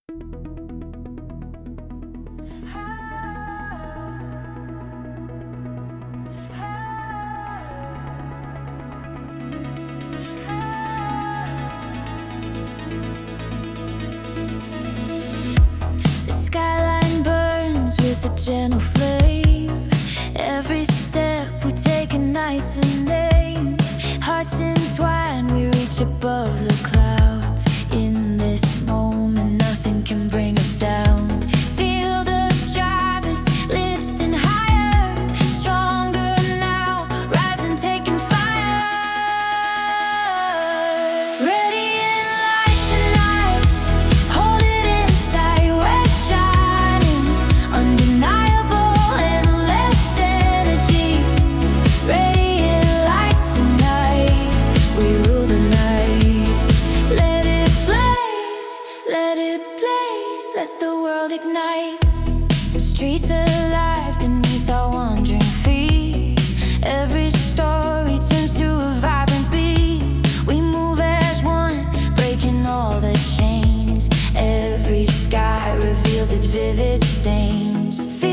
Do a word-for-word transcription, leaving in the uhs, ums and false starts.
The skyline burns with a gentle flame. Every step we take ignites a name. Hearts entwined, we reach above the clouds. In this moment, nothing can bring us down. Feel the drive, it's lifting higher. Stronger now, rising, taking fire. Radiant light tonight, hold it inside. We're shining, undeniable, endless energy. Radiant light tonight, we rule the night. Let it blaze, let it blaze, let the world ignite. Streets alive beneath our wandering feet. Every story turns to a vibrant beat. We move as one, breaking all the chains. Every sky reveals its vivid stains. Feel